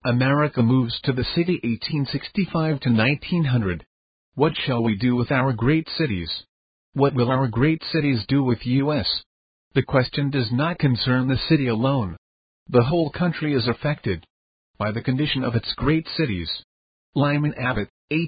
America moves to the city 1865 to 1900. What shall we do with our great cities? What will our great cities do with U.S.? The question does not concern the city alone. The whole country is affected by the condition of its great cities. Lyman Abbott,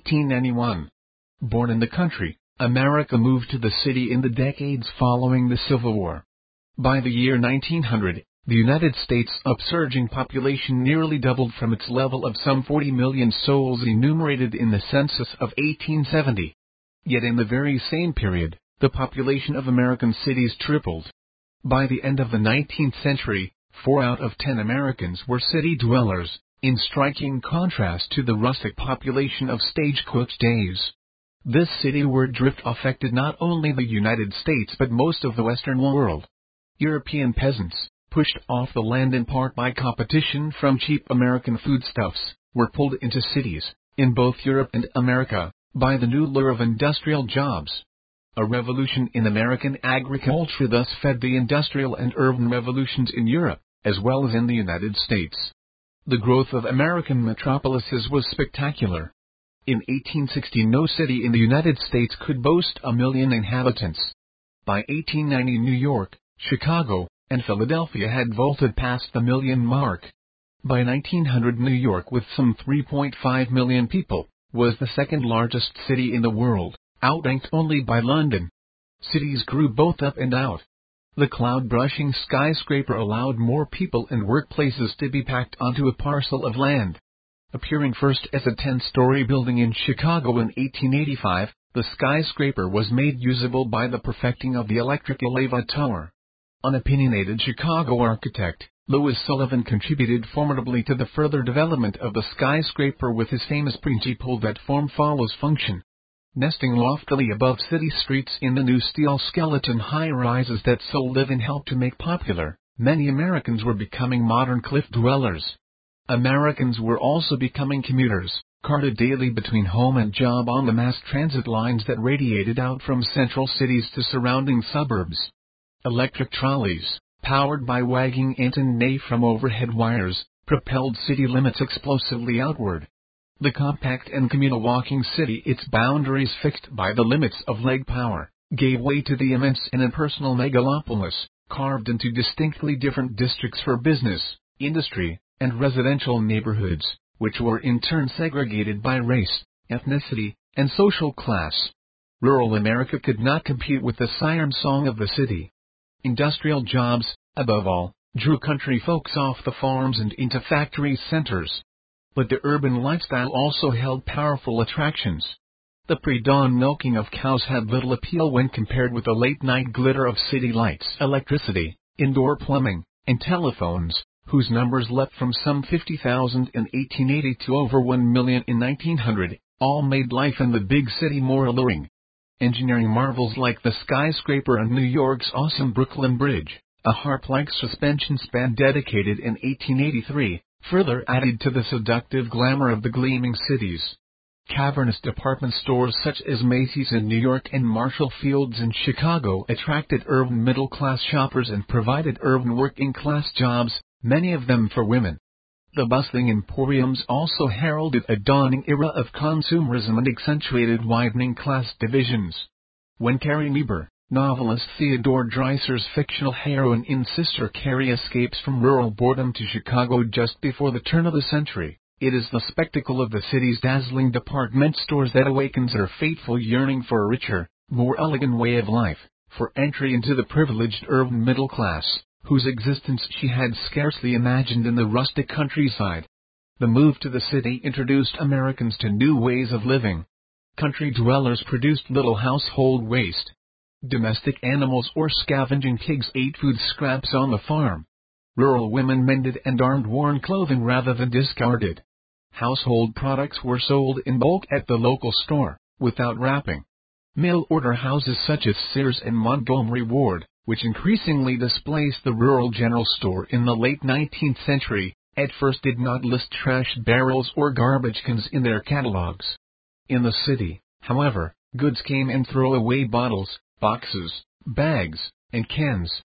1891. Born in the country, America moved to the city in the decades following the Civil War. By the year 1900, the United States' upsurging population nearly doubled from its level of some 40 million souls enumerated in the census of 1870. Yet in the very same period, the population of American cities tripled. By the end of the 19th century, 4 out of 10 Americans were city dwellers, in striking contrast to the rustic population of stagecoach days. This cityward drift affected not only the United States but most of the Western world. European peasants, pushed off the land in part by competition from cheap American foodstuffs, were pulled into cities, in both Europe and America, by the new lure of industrial jobs. A revolution in American agriculture thus fed the industrial and urban revolutions in Europe, as well as in the United States. The growth of American metropolises was spectacular. In 1860, no city in the United States could boast 1 million inhabitants. By 1890, New York, Chicago, and Philadelphia had vaulted past the million mark. By 1900, New York, with some 3.5 million people, was the second largest city in the world, outranked only by London. Cities grew both up and out. The cloud-brushing skyscraper allowed more people and workplaces to be packed onto a parcel of land. Appearing first as a 10-story building in Chicago in 1885, the skyscraper was made usable by the perfecting of the electric lava tower. An opinionated Chicago architect, Louis Sullivan, contributed formidably to the further development of the skyscraper with his famous principle that form follows function. Nesting loftily above city streets in the new steel skeleton high-rises that so live and help to make popular, many Americans were becoming modern cliff dwellers. Americans were also becoming commuters, carted daily between home and job on the mass transit lines that radiated out from central cities to surrounding suburbs. Electric trolleys, powered by wagging antennae from overhead wires, propelled city limits explosively outward. The compact and communal walking city, its boundaries fixed by the limits of leg power, gave way to the immense and impersonal megalopolis, carved into distinctly different districts for business, industry, and residential neighborhoods, which were in turn segregated by race, ethnicity, and social class. Rural America could not compete with the siren song of the city. Industrial jobs, above all, drew country folks off the farms and into factory centers. But the urban lifestyle also held powerful attractions. The pre-dawn milking of cows had little appeal when compared with the late-night glitter of city lights, electricity, indoor plumbing, and telephones, whose numbers leapt from some 50,000 in 1880 to over 1 million in 1900, all made life in the big city more alluring. Engineering marvels like the skyscraper and New York's awesome Brooklyn Bridge, a harp-like suspension span dedicated in 1883, further added to the seductive glamour of the gleaming cities. Cavernous department stores such as Macy's in New York and Marshall Field's in Chicago attracted urban middle-class shoppers and provided urban working-class jobs, many of them for women. The bustling emporiums also heralded a dawning era of consumerism and accentuated widening class divisions. When Carrie Lieber, novelist Theodore Dreiser's fictional heroine in Sister Carrie, escapes from rural boredom to Chicago just before the turn of the century, it is the spectacle of the city's dazzling department stores that awakens her fateful yearning for a richer, more elegant way of life, for entry into the privileged urban middle class, whose existence she had scarcely imagined in the rustic countryside. The move to the city introduced Americans to new ways of living. Country dwellers produced little household waste. Domestic animals or scavenging pigs ate food scraps on the farm. Rural women mended and darned worn clothing rather than discarded. Household products were sold in bulk at the local store, without wrapping. Mail-order houses such as Sears and Montgomery Ward, which increasingly displaced the rural general store in the late 19th century, at first did not list trash barrels or garbage cans in their catalogs. In the city, however, goods came in throwaway bottles, boxes, bags, and cans.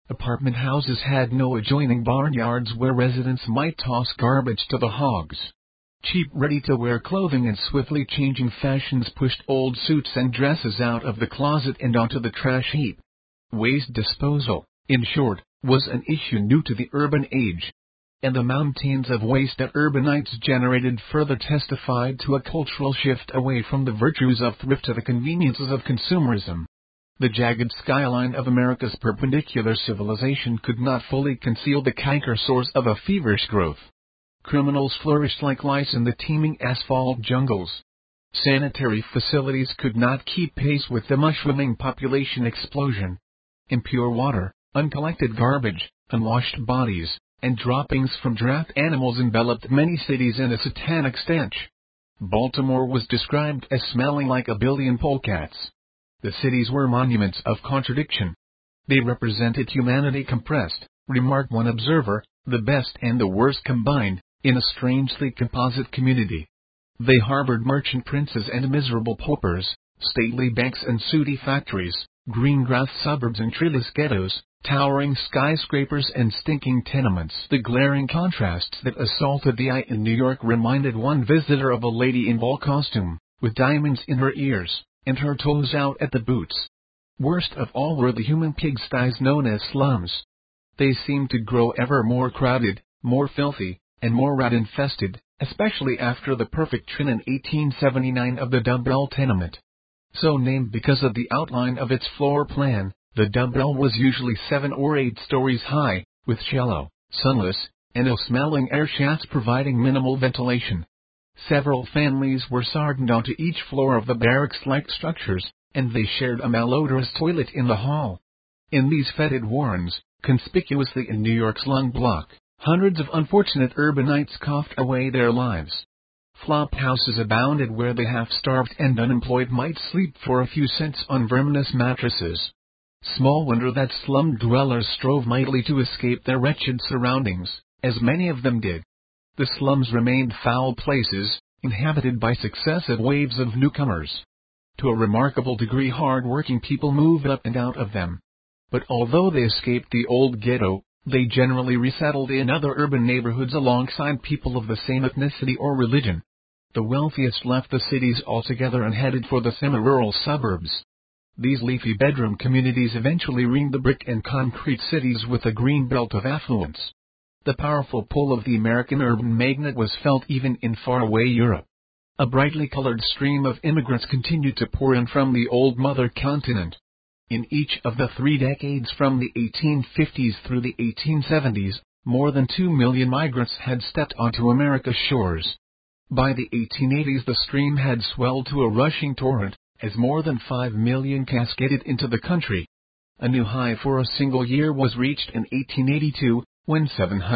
Apartment houses had no adjoining barnyards where residents might toss garbage to the hogs. Cheap ready-to-wear clothing and swiftly changing fashions pushed old suits and dresses out of the closet and onto the trash heap. Waste disposal, in short, was an issue new to the urban age. And the mountains of waste that urbanites generated further testified to a cultural shift away from the virtues of thrift to the conveniences of consumerism. The jagged skyline of America's perpendicular civilization could not fully conceal the canker source of a feverish growth. Criminals flourished like lice in the teeming asphalt jungles. Sanitary facilities could not keep pace with the mushrooming population explosion. Impure water, uncollected garbage, unwashed bodies, and droppings from draft animals enveloped many cities in a satanic stench. Baltimore was described as smelling like a billion polecats. The cities were monuments of contradiction. They represented humanity compressed, remarked one observer, the best and the worst combined, in a strangely composite community. They harbored merchant princes and miserable paupers, stately banks and sooty factories, green-grass suburbs and treeless ghettos, towering skyscrapers and stinking tenements. The glaring contrasts that assaulted the eye in New York reminded one visitor of a lady in ball costume, with diamonds in her ears, and her toes out at the boots. Worst of all were the human pigsties known as slums. They seemed to grow ever more crowded, more filthy, and more rat-infested, especially after the perfect trin in 1879 of the Dumbbell tenement. So named because of the outline of its floor plan, the Dumbbell was usually 7 or 8 stories high, with shallow, sunless, and ill-smelling air shafts providing minimal ventilation. Several families were sardined onto each floor of the barracks-like structures, and they shared a malodorous toilet in the hall. In these fetid warrens, conspicuously in New York's lung block, hundreds of unfortunate urbanites coughed away their lives. Flop houses abounded where the half-starved and unemployed might sleep for a few cents on verminous mattresses. Small wonder that slum dwellers strove mightily to escape their wretched surroundings, as many of them did. The slums remained foul places, inhabited by successive waves of newcomers. To a remarkable degree hard-working people moved up and out of them. But although they escaped the old ghetto, they generally resettled in other urban neighborhoods alongside people of the same ethnicity or religion. The wealthiest left the cities altogether and headed for the semi-rural suburbs. These leafy bedroom communities eventually ringed the brick and concrete cities with a green belt of affluence. The powerful pull of the American urban magnet was felt even in faraway Europe. A brightly colored stream of immigrants continued to pour in from the old mother continent. In each of the 3 decades from the 1850s through the 1870s, more than 2 million migrants had stepped onto America's shores. By the 1880s the stream had swelled to a rushing torrent, as more than 5 million cascaded into the country. A new high for a single year was reached in 1882, when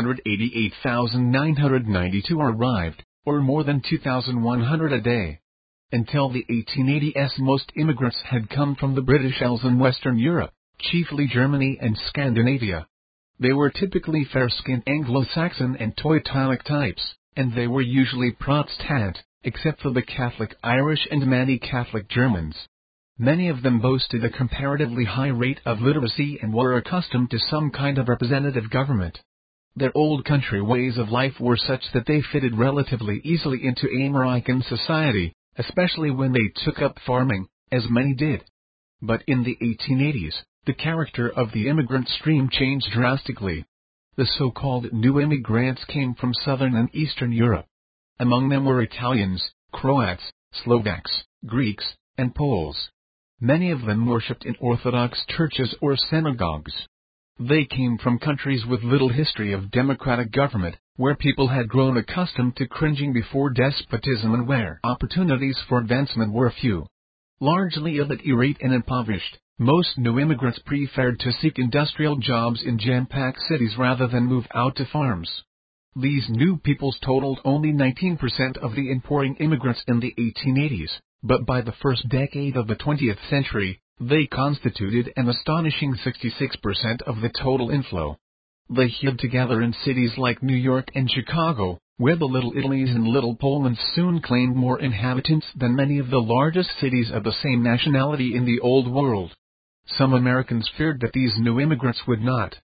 788,992 arrived, or more than 2,100 a day. Until the 1880s most immigrants had come from the British Isles and Western Europe, chiefly Germany and Scandinavia. They were typically fair-skinned Anglo-Saxon and Teutonic types, and they were usually Protestant, except for the Catholic Irish and many Catholic Germans. Many of them boasted a comparatively high rate of literacy and were accustomed to some kind of representative government. Their old country ways of life were such that they fitted relatively easily into American society, especially when they took up farming, as many did. But in the 1880s, the character of the immigrant stream changed drastically. The so-called new immigrants came from southern and eastern Europe. Among them were Italians, Croats, Slovaks, Greeks, and Poles. Many of them worshipped in Orthodox churches or synagogues. They came from countries with little history of democratic government, where people had grown accustomed to cringing before despotism and where opportunities for advancement were few. Largely illiterate and impoverished, most new immigrants preferred to seek industrial jobs in jam-packed cities rather than move out to farms. These new peoples totaled only 19% of the importing immigrants in the 1880s, but by the first decade of the 20th century, they constituted an astonishing 66% of the total inflow. They hid together in cities like New York and Chicago, where the Little Italies and Little Polands soon claimed more inhabitants than many of the largest cities of the same nationality in the Old World. Some Americans feared that these new immigrants would not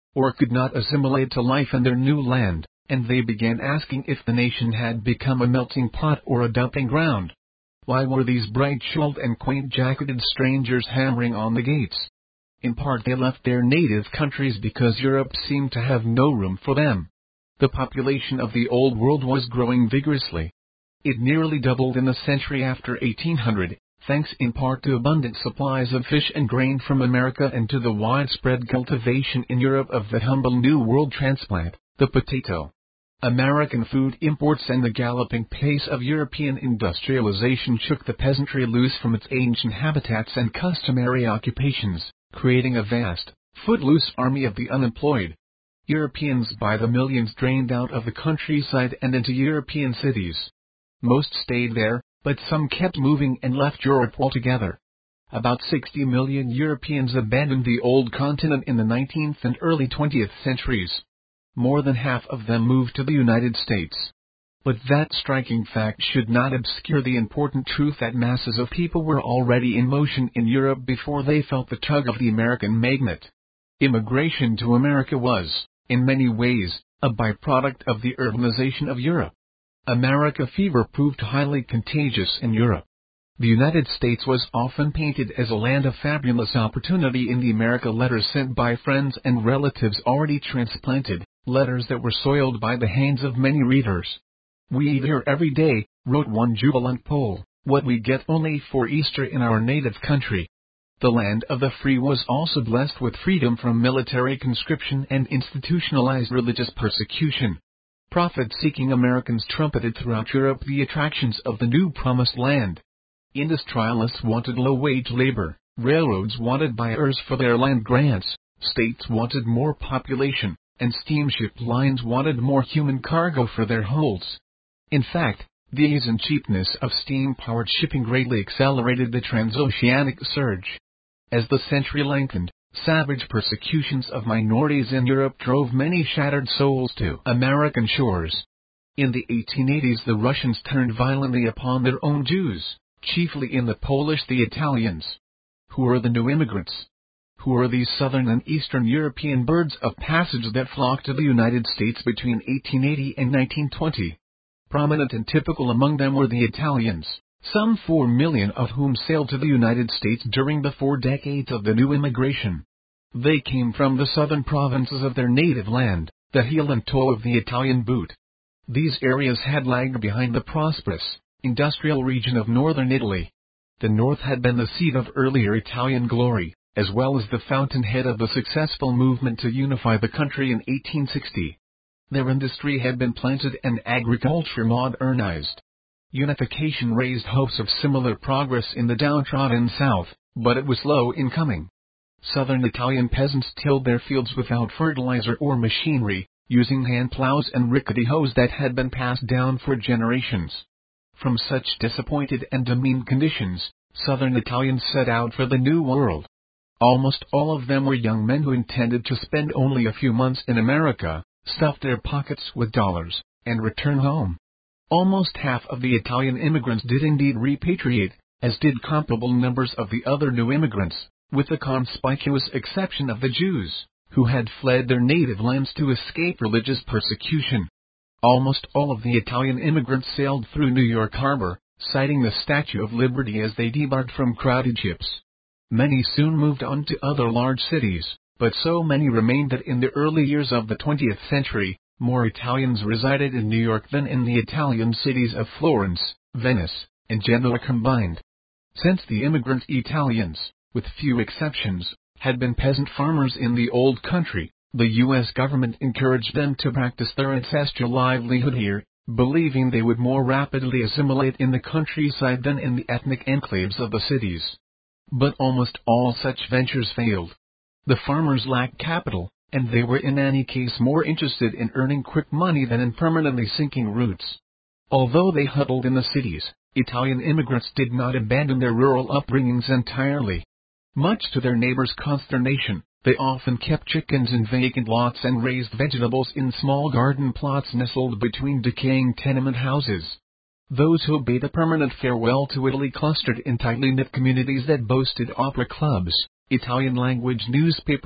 or could not assimilate to life in their new land, and they began asking if the nation had become a melting pot or a dumping ground. Why were these bright-jeweled and quaint-jacketed strangers hammering on the gates? In part they left their native countries because Europe seemed to have no room for them. The population of the Old World was growing vigorously. It nearly doubled in the century after 1800, thanks in part to abundant supplies of fish and grain from America and to the widespread cultivation in Europe of the humble New World transplant, the potato. American food imports and the galloping pace of European industrialization shook the peasantry loose from its ancient habitats and customary occupations, creating a vast, footloose army of the unemployed. Europeans by the millions drained out of the countryside and into European cities. Most stayed there, but some kept moving and left Europe altogether. About 60 million Europeans abandoned the old continent in the 19th and early 20th centuries. More than half of them moved to the United States. But that striking fact should not obscure the important truth that masses of people were already in motion in Europe before they felt the tug of the American magnet. Immigration to America was, in many ways, a byproduct of the urbanization of Europe. America fever proved highly contagious in Europe. The United States was often painted as a land of fabulous opportunity in the America letters sent by friends and relatives already transplanted, letters that were soiled by the hands of many readers. "We eat here every day," wrote one jubilant Pole, "what we get only for Easter in our native country." The land of the free was also blessed with freedom from military conscription and institutionalized religious persecution. Profit-seeking Americans trumpeted throughout Europe the attractions of the new promised land. Industrialists wanted low-wage labor, railroads wanted buyers for their land grants, states wanted more population, and steamship lines wanted more human cargo for their holds. In fact, the ease and cheapness of steam-powered shipping greatly accelerated the transoceanic surge. As the century lengthened, savage persecutions of minorities in Europe drove many shattered souls to American shores. In the 1880s the Russians turned violently upon their own Jews, chiefly in the Polish, the Italians. Who were the new immigrants? Who were these southern and eastern European birds of passage that flocked to the United States between 1880 and 1920? Prominent and typical among them were the Italians, some 4 million of whom sailed to the United States during the 4 decades of the new immigration. They came from the southern provinces of their native land, the heel and toe of the Italian boot. These areas had lagged behind the prosperous, industrial region of northern Italy. The north had been the seat of earlier Italian glory, as well as the fountainhead of the successful movement to unify the country in 1860. Their industry had been planted and agriculture modernized. Unification raised hopes of similar progress in the downtrodden south, but it was slow in coming. Southern Italian peasants tilled their fields without fertilizer or machinery, using hand plows and rickety hoes that had been passed down for generations. From such disappointed and demeaned conditions, Southern Italians set out for the New World. Almost all of them were young men who intended to spend only a few months in America, stuff their pockets with dollars, and return home. Almost half of the Italian immigrants did indeed repatriate, as did comparable numbers of the other new immigrants, with the conspicuous exception of the Jews, who had fled their native lands to escape religious persecution. Almost all of the Italian immigrants sailed through New York Harbor, sighting the Statue of Liberty as they debarked from crowded ships. Many soon moved on to other large cities, but so many remained that in the early years of the 20th century, more Italians resided in New York than in the Italian cities of Florence, Venice, and Genoa combined. Since the immigrant Italians, with few exceptions, had been peasant farmers in the old country, the U.S. government encouraged them to practice their ancestral livelihood here, believing they would more rapidly assimilate in the countryside than in the ethnic enclaves of the cities. But almost all such ventures failed. The farmers lacked capital, and they were in any case more interested in earning quick money than in permanently sinking roots. Although they huddled in the cities, Italian immigrants did not abandon their rural upbringings entirely. Much to their neighbors' consternation, they often kept chickens in vacant lots and raised vegetables in small garden plots nestled between decaying tenement houses. Those who bade a permanent farewell to Italy clustered in tightly knit communities that boasted opera clubs, Italian-language newspapers,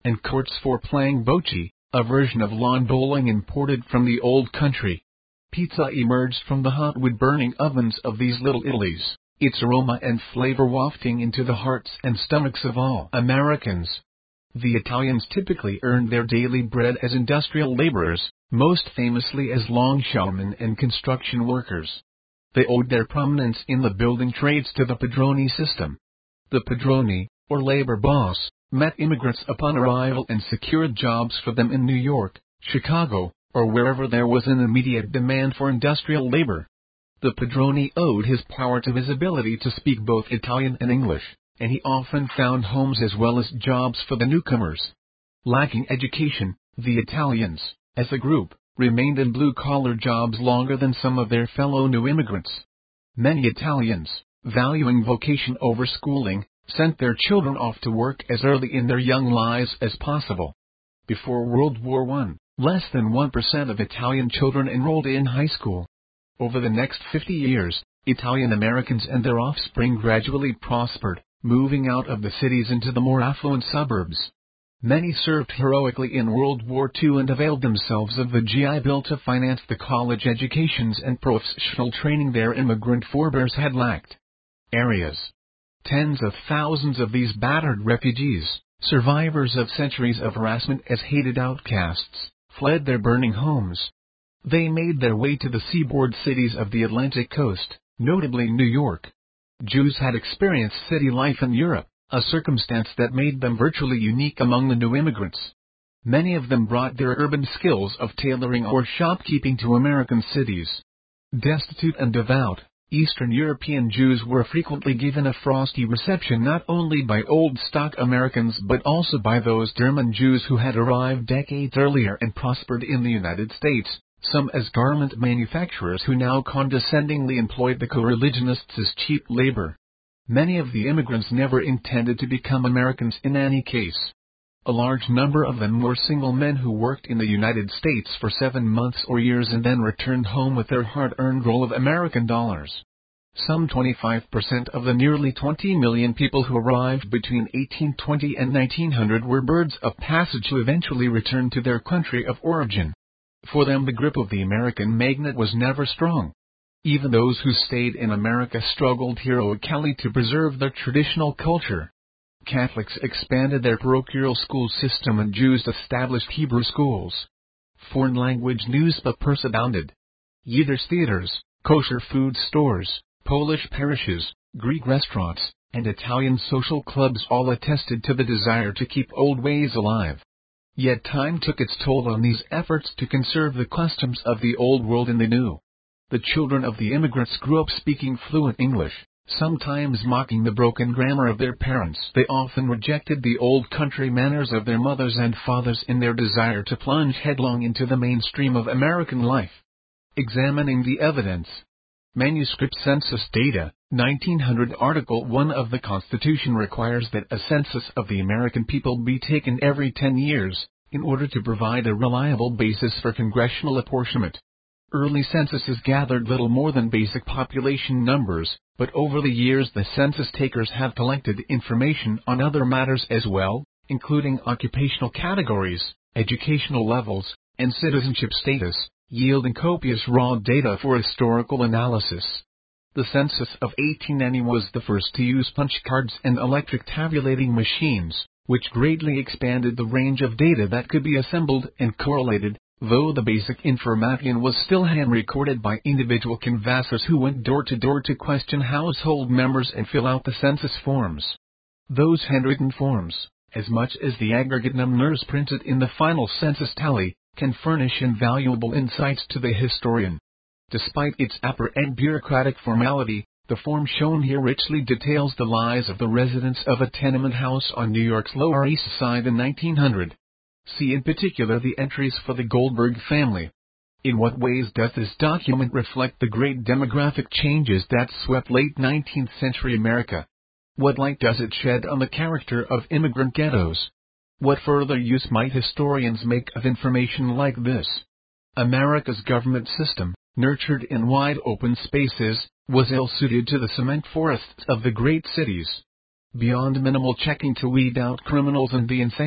and courts for playing bocce, a version of lawn bowling imported from the old country. Pizza emerged from the hot wood-burning ovens of these little Italies, its aroma and flavor wafting into the hearts and stomachs of all Americans. The Italians typically earned their daily bread as industrial laborers, most famously as longshoremen and construction workers. They owed their prominence in the building trades to the padrone system. The padrone, or labor boss, met immigrants upon arrival and secured jobs for them in New York, Chicago, or wherever there was an immediate demand for industrial labor. The padrone owed his power to his ability to speak both Italian and English, and he often found homes as well as jobs for the newcomers. Lacking education, the Italians, as a group, remained in blue-collar jobs longer than some of their fellow new immigrants. Many Italians, valuing vocation over schooling, sent their children off to work as early in their young lives as possible. Before World War I, less than 1% of Italian children enrolled in high school. Over the next 50 years, Italian Americans and their offspring gradually prospered, moving out of the cities into the more affluent suburbs. Many served heroically in World War II and availed themselves of the GI Bill to finance the college educations and professional training their immigrant forebears had lacked. Areas. Tens of thousands of these battered refugees, survivors of centuries of harassment as hated outcasts, fled their burning homes. They made their way to the seaboard cities of the Atlantic coast, notably New York. Jews had experienced city life in Europe, a circumstance that made them virtually unique among the new immigrants. Many of them brought their urban skills of tailoring or shopkeeping to American cities. Destitute and devout, Eastern European Jews were frequently given a frosty reception not only by old-stock Americans but also by those German Jews who had arrived decades earlier and prospered in the United States, some as garment manufacturers who now condescendingly employed the co-religionists as cheap labor. Many of the immigrants never intended to become Americans in any case. A large number of them were single men who worked in the United States for 7 months or years and then returned home with their hard-earned roll of American dollars. Some 25% of the nearly 20 million people who arrived between 1820 and 1900 were birds of passage who eventually returned to their country of origin. For them the grip of the American magnet was never strong. Even those who stayed in America struggled heroically to preserve their traditional culture. Catholics expanded their parochial school system and Jews established Hebrew schools. Foreign language newspapers abounded. Yiddish theaters, kosher food stores, Polish parishes, Greek restaurants, and Italian social clubs all attested to the desire to keep old ways alive. Yet time took its toll on these efforts to conserve the customs of the old world in the new. The children of the immigrants grew up speaking fluent English, sometimes mocking the broken grammar of their parents. They often rejected the old country manners of their mothers and fathers in their desire to plunge headlong into the mainstream of American life. Examining the evidence. Manuscript Census Data, 1900. Article 1 of the Constitution requires that a census of the American people be taken every 10 years, in order to provide a reliable basis for congressional apportionment. Early censuses gathered little more than basic population numbers, but over the years the census takers have collected information on other matters as well, including occupational categories, educational levels, and citizenship status, yielding copious raw data for historical analysis. The census of 1890 was the first to use punch cards and electric tabulating machines, which greatly expanded the range of data that could be assembled and correlated, though the basic information was still hand-recorded by individual canvassers who went door to door to question household members and fill out the census forms. Those handwritten forms, as much as the aggregate numbers printed in the final census tally, can furnish invaluable insights to the historian. Despite its apparent bureaucratic formality, the form shown here richly details the lives of the residents of a tenement house on New York's Lower East Side in 1900. See in particular the entries for the Goldberg family. In what ways does this document reflect the great demographic changes that swept late 19th century America? What light does it shed on the character of immigrant ghettos? What further use might historians make of information like this? America's government system, nurtured in wide open spaces, was ill-suited to the cement forests of the great cities. Beyond minimal checking to weed out criminals and the insane,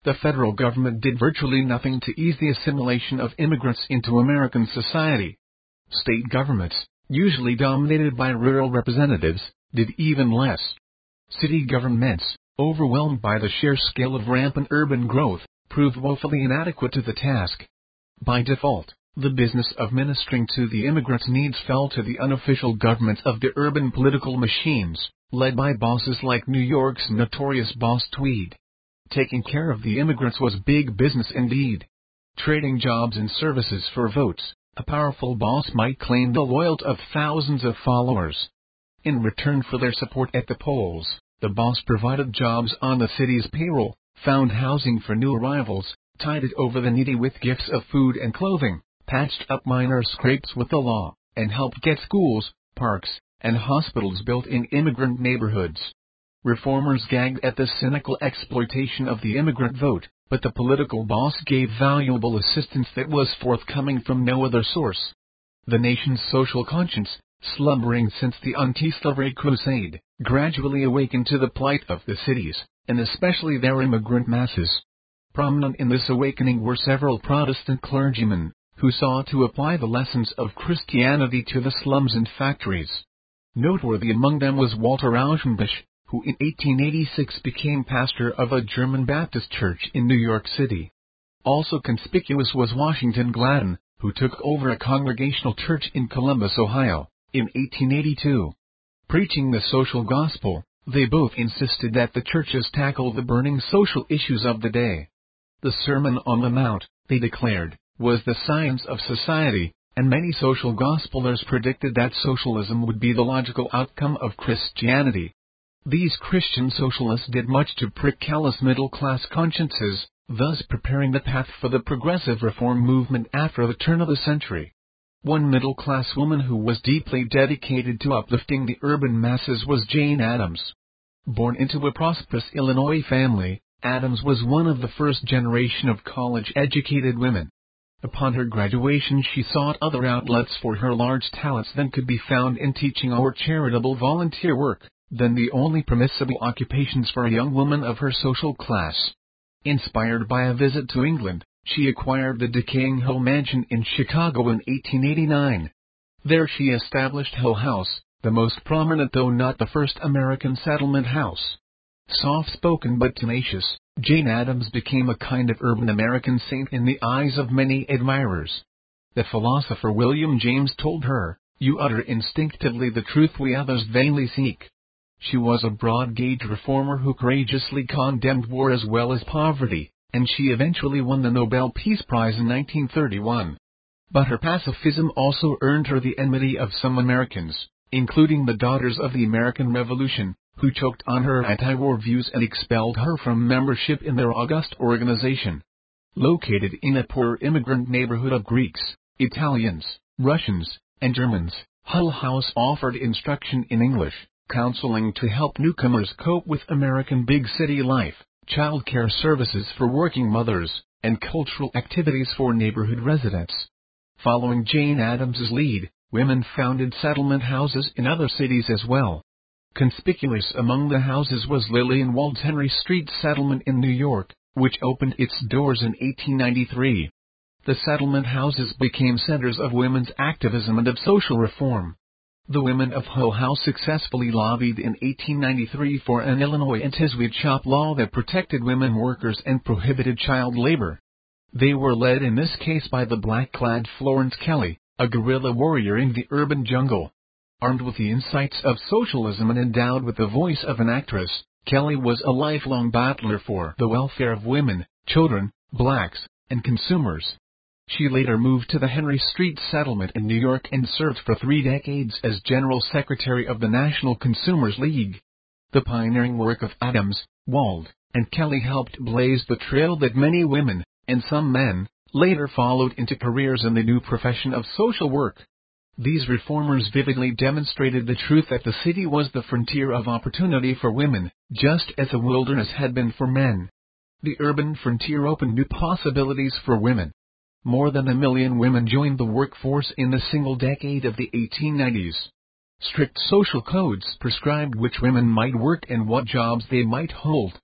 The federal government did virtually nothing to ease the assimilation of immigrants into American society. State governments, usually dominated by rural representatives, did even less. City governments, overwhelmed by the sheer scale of rampant urban growth, proved woefully inadequate to the task. By default, the business of ministering to the immigrants' needs fell to the unofficial governments of the urban political machines, led by bosses like New York's notorious Boss Tweed. Taking care of the immigrants was big business indeed. Trading jobs and services for votes, a powerful boss might claim the loyalty of thousands of followers. In return for their support at the polls, the boss provided jobs on the city's payroll, found housing for new arrivals, tided over the needy with gifts of food and clothing, patched up minor scrapes with the law, and helped get schools, parks, and hospitals built in immigrant neighborhoods. Reformers gagged at the cynical exploitation of the immigrant vote, but the political boss gave valuable assistance that was forthcoming from no other source. The nation's social conscience, slumbering since the anti-slavery crusade, gradually awakened to the plight of the cities, and especially their immigrant masses. Prominent in this awakening were several Protestant clergymen, who sought to apply the lessons of Christianity to the slums and factories. Noteworthy among them was Walter Rauschenbusch, who in 1886 became pastor of a German Baptist church in New York City. Also conspicuous was Washington Gladden, who took over a Congregational church in Columbus, Ohio, in 1882. Preaching the social gospel, they both insisted that the churches tackle the burning social issues of the day. The Sermon on the Mount, they declared, was the science of society, and many social gospelers predicted that socialism would be the logical outcome of Christianity. These Christian socialists did much to prick callous middle-class consciences, thus preparing the path for the progressive reform movement after the turn of the century. One middle-class woman who was deeply dedicated to uplifting the urban masses was Jane Addams. Born into a prosperous Illinois family, Addams was one of the first generation of college-educated women. Upon her graduation, she sought other outlets for her large talents than could be found in teaching or charitable volunteer work, then the only permissible occupations for a young woman of her social class. Inspired by a visit to England, she acquired the decaying Hull Mansion in Chicago in 1889. There she established Hull House, the most prominent though not the first American settlement house. Soft-spoken but tenacious, Jane Addams became a kind of urban American saint in the eyes of many admirers. The philosopher William James told her, "You utter instinctively the truth we others vainly seek." She was a broad-gauge reformer who courageously condemned war as well as poverty, and she eventually won the Nobel Peace Prize in 1931. But her pacifism also earned her the enmity of some Americans, including the Daughters of the American Revolution, who choked on her anti-war views and expelled her from membership in their august organization. Located in a poor immigrant neighborhood of Greeks, Italians, Russians, and Germans, Hull House offered instruction in English, counseling to help newcomers cope with American big city life, childcare services for working mothers, and cultural activities for neighborhood residents. Following Jane Addams's lead, women founded settlement houses in other cities as well. Conspicuous among the houses was Lillian Wald's Henry Street Settlement in New York, which opened its doors in 1893. The settlement houses became centers of women's activism and of social reform. The women of Hull House successfully lobbied in 1893 for an Illinois anti-sweatshop law that protected women workers and prohibited child labor. They were led in this case by the black-clad Florence Kelley, a guerrilla warrior in the urban jungle. Armed with the insights of socialism and endowed with the voice of an actress, Kelley was a lifelong battler for the welfare of women, children, blacks, and consumers. She later moved to the Henry Street Settlement in New York and served for 3 decades as General Secretary of the National Consumers League. The pioneering work of Addams, Wald, and Kelley helped blaze the trail that many women, and some men, later followed into careers in the new profession of social work. These reformers vividly demonstrated the truth that the city was the frontier of opportunity for women, just as the wilderness had been for men. The urban frontier opened new possibilities for women. More than 1 million women joined the workforce in the single decade of the 1890s. Strict social codes prescribed which women might work and what jobs they might hold.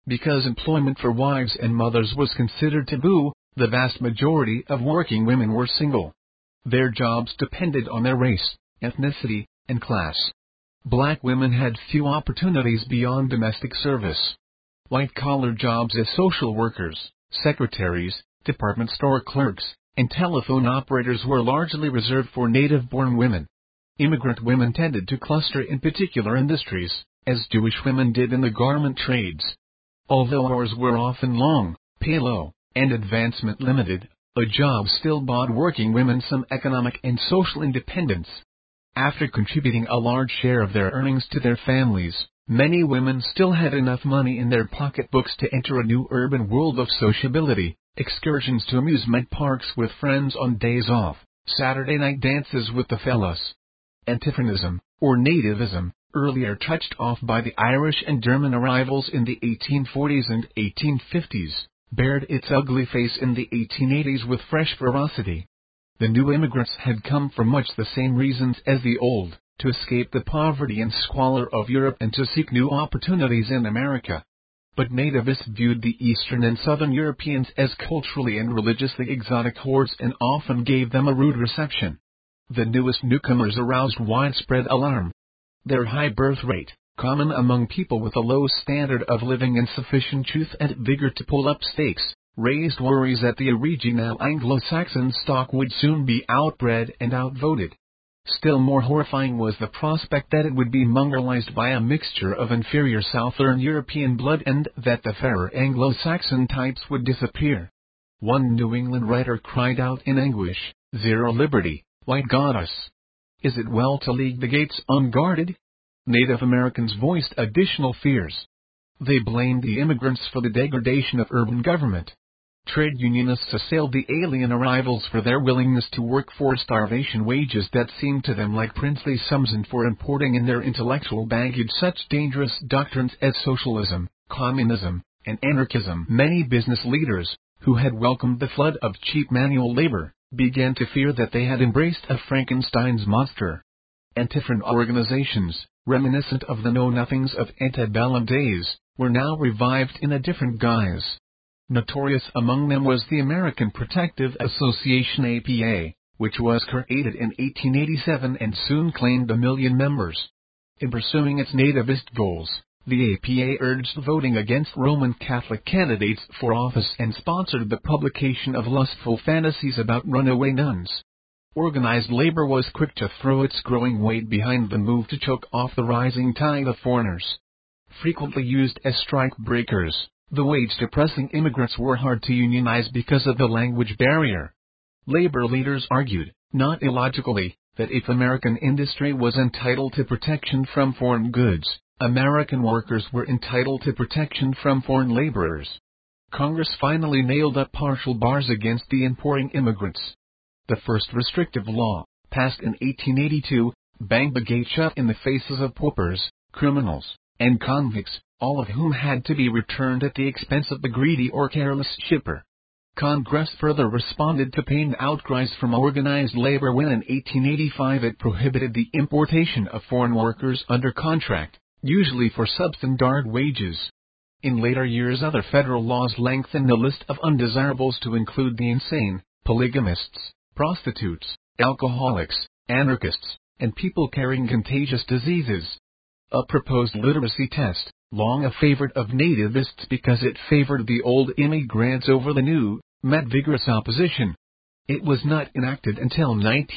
Because employment for wives and mothers was considered taboo, the vast majority of working women were single. Their jobs depended on their race, ethnicity, and class. Black women had few opportunities beyond domestic service. White-collar jobs as social workers, secretaries, department store clerks, and telephone operators were largely reserved for native-born women. Immigrant women tended to cluster in particular industries, as Jewish women did in the garment trades. Although hours were often long, pay low, and advancement limited, a job still bought working women some economic and social independence. After contributing a large share of their earnings to their families, many women still had enough money in their pocketbooks to enter a new urban world of sociability, excursions to amusement parks with friends on days off, Saturday night dances with the fellas. Antiphronism, or nativism, earlier touched off by the Irish and German arrivals in the 1840s and 1850s, bared its ugly face in the 1880s with fresh ferocity. The new immigrants had come for much the same reasons as the old, to escape the poverty and squalor of Europe and to seek new opportunities in America. But nativists viewed the Eastern and Southern Europeans as culturally and religiously exotic hordes and often gave them a rude reception. The newest newcomers aroused widespread alarm. Their high birth rate, common among people with a low standard of living and sufficient youth and vigor to pull up stakes, raised worries that the original Anglo-Saxon stock would soon be outbred and outvoted. Still more horrifying was the prospect that it would be mongrelized by a mixture of inferior Southern European blood and that the fairer Anglo-Saxon types would disappear. One New England writer cried out in anguish, "Zero liberty, white goddess! Is it well to leave the gates unguarded?" Native Americans voiced additional fears. They blamed the immigrants for the degradation of urban government. Trade unionists assailed the alien arrivals for their willingness to work for starvation wages that seemed to them like princely sums and for importing in their intellectual baggage such dangerous doctrines as socialism, communism, and anarchism. Many business leaders, who had welcomed the flood of cheap manual labor, began to fear that they had embraced a Frankenstein's monster. Antiphon organizations, reminiscent of the know-nothings of antebellum days, were now revived in a different guise. Notorious among them was the American Protective Association APA, which was created in 1887 and soon claimed 1 million members. In pursuing its nativist goals, the APA urged voting against Roman Catholic candidates for office and sponsored the publication of lustful fantasies about runaway nuns. Organized labor was quick to throw its growing weight behind the move to choke off the rising tide of foreigners. Frequently used as strike breakers, the wage-depressing immigrants were hard to unionize because of the language barrier. Labor leaders argued, not illogically, that if American industry was entitled to protection from foreign goods, American workers were entitled to protection from foreign laborers. Congress finally nailed up partial bars against the importing immigrants. The first restrictive law, passed in 1882, banged the gate shut in the faces of paupers, criminals, and convicts, all of whom had to be returned at the expense of the greedy or careless shipper. Congress further responded to pained outcries from organized labor when in 1885 it prohibited the importation of foreign workers under contract, usually for substandard wages. In later years other federal laws lengthened the list of undesirables to include the insane, polygamists, prostitutes, alcoholics, anarchists, and people carrying contagious diseases. A proposed literacy test, long a favorite of nativists because it favored the old immigrants over the new, met vigorous opposition. It was not enacted until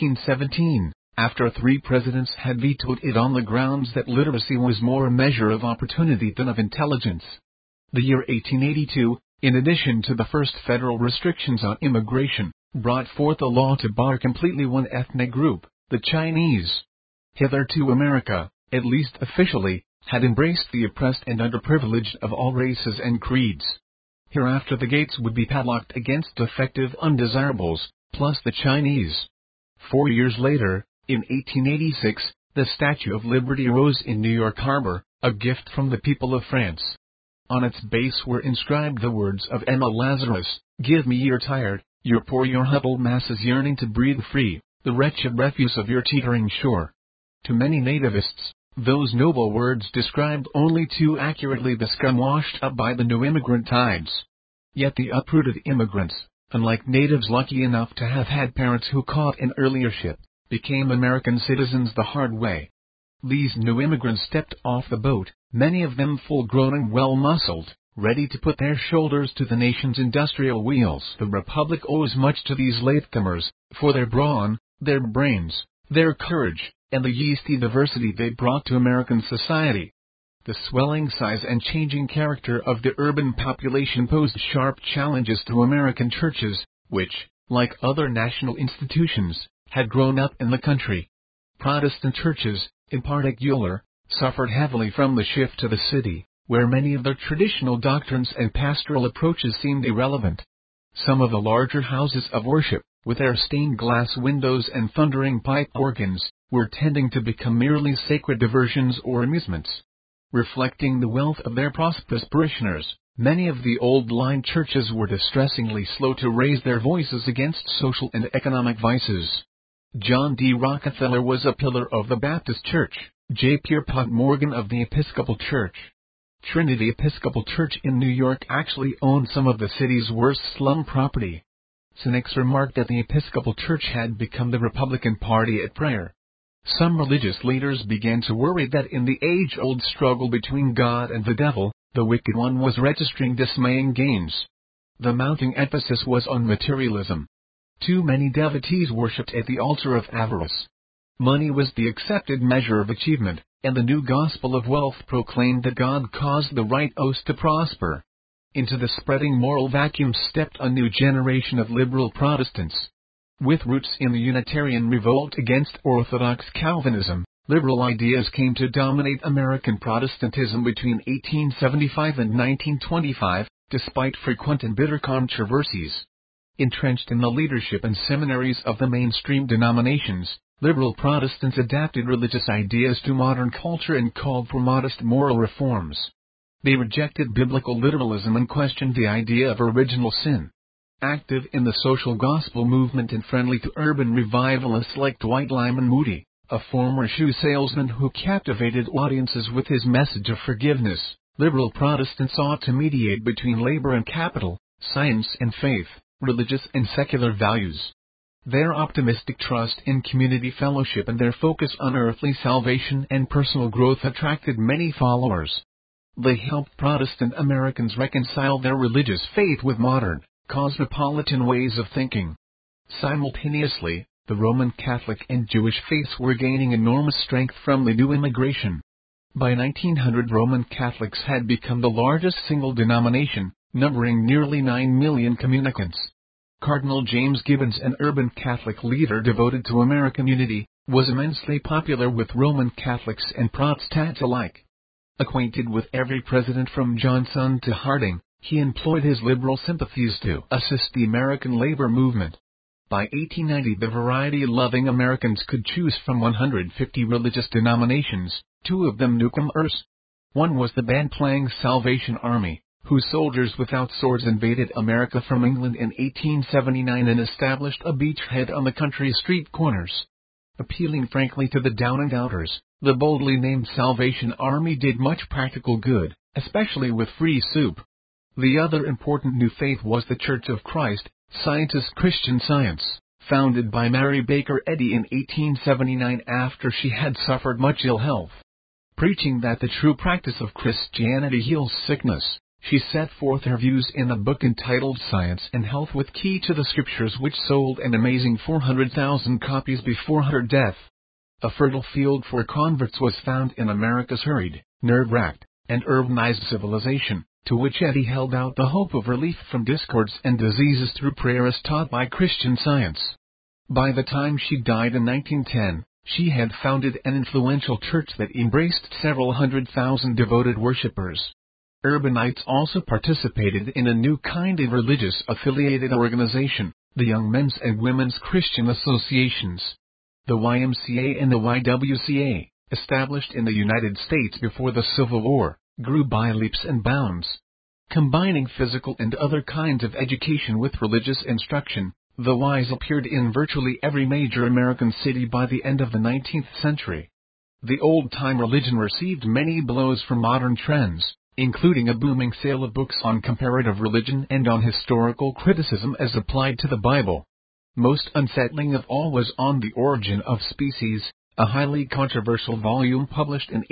1917, after 3 presidents had vetoed it on the grounds that literacy was more a measure of opportunity than of intelligence. The year 1882, in addition to the first federal restrictions on immigration, brought forth a law to bar completely one ethnic group, the Chinese. Hitherto America, at least officially, had embraced the oppressed and underprivileged of all races and creeds. Hereafter the gates would be padlocked against defective undesirables, plus the Chinese. 4 years later, in 1886, the Statue of Liberty rose in New York Harbor, a gift from the people of France. On its base were inscribed the words of Emma Lazarus, "Give me your tired, your poor, your huddled masses yearning to breathe free, the wretched refuse of your teetering shore." To many nativists, Those noble words described only too accurately the scum washed up by the new immigrant tides. Yet the uprooted immigrants, unlike natives lucky enough to have had parents who caught an earlier ship, became American citizens the hard way. These new immigrants stepped off the boat, many of them full-grown and well-muscled, ready to put their shoulders to the nation's industrial wheels. The Republic owes much to these latecomers, for their brawn, their brains, their courage, and the yeasty diversity they brought to American society. The swelling size and changing character of the urban population posed sharp challenges to American churches, which, like other national institutions, had grown up in the country. Protestant churches, in particular, suffered heavily from the shift to the city, where many of their traditional doctrines and pastoral approaches seemed irrelevant. Some of the larger houses of worship, with their stained glass windows and thundering pipe organs, were tending to become merely sacred diversions or amusements. Reflecting the wealth of their prosperous parishioners, many of the old-line churches were distressingly slow to raise their voices against social and economic vices. John D. Rockefeller was a pillar of the Baptist Church, J. Pierpont Morgan of the Episcopal Church. Trinity Episcopal Church in New York actually owned some of the city's worst slum property. Cynics remarked that the Episcopal Church had become the Republican Party at prayer. Some religious leaders began to worry that in the age-old struggle between God and the devil, the wicked one was registering dismaying gains. The mounting emphasis was on materialism. Too many devotees worshipped at the altar of avarice. Money was the accepted measure of achievement, and the new gospel of wealth proclaimed that God caused the righteous to prosper. Into the spreading moral vacuum stepped a new generation of liberal Protestants. With roots in the Unitarian revolt against Orthodox Calvinism, liberal ideas came to dominate American Protestantism between 1875 and 1925, despite frequent and bitter controversies. Entrenched in the leadership and seminaries of the mainstream denominations, liberal Protestants adapted religious ideas to modern culture and called for modest moral reforms. They rejected biblical literalism and questioned the idea of original sin. Active in the social gospel movement and friendly to urban revivalists like Dwight Lyman Moody, a former shoe salesman who captivated audiences with his message of forgiveness, liberal Protestants sought to mediate between labor and capital, science and faith, religious and secular values. Their optimistic trust in community fellowship and their focus on earthly salvation and personal growth attracted many followers. They helped Protestant Americans reconcile their religious faith with modern, cosmopolitan ways of thinking. Simultaneously, the Roman Catholic and Jewish faiths were gaining enormous strength from the new immigration. By 1900, Roman Catholics had become the largest single denomination, numbering nearly 9 million communicants. Cardinal James Gibbons, an urban Catholic leader devoted to American unity, was immensely popular with Roman Catholics and Protestants alike. Acquainted with every president from Johnson to Harding, he employed his liberal sympathies to assist the American labor movement. By 1890, the variety-loving Americans could choose from 150 religious denominations, 2 of them newcomers. One was the band-playing Salvation Army, whose soldiers without swords invaded America from England in 1879 and established a beachhead on the country street corners. Appealing frankly to the down-and-outers, the boldly named Salvation Army did much practical good, especially with free soup. The other important new faith was the Church of Christ, Scientist Christian Science, founded by Mary Baker Eddy in 1879 after she had suffered much ill health. Preaching that the true practice of Christianity heals sickness, she set forth her views in a book entitled Science and Health with Key to the Scriptures, which sold an amazing 400,000 copies before her death. A fertile field for converts was found in America's hurried, nerve-racked, and urbanized civilization, to which Eddy held out the hope of relief from discords and diseases through prayer as taught by Christian Science. By the time she died in 1910, she had founded an influential church that embraced several 100,000 devoted worshippers. Urbanites also participated in a new kind of religious affiliated organization, the Young Men's and Women's Christian Associations. The YMCA and the YWCA, established in the United States before the Civil War, grew by leaps and bounds. Combining physical and other kinds of education with religious instruction, the Ys appeared in virtually every major American city by the end of the 19th century. The old-time religion received many blows from modern trends, including a booming sale of books on comparative religion and on historical criticism as applied to the Bible. Most unsettling of all was On the Origin of Species, a highly controversial volume published in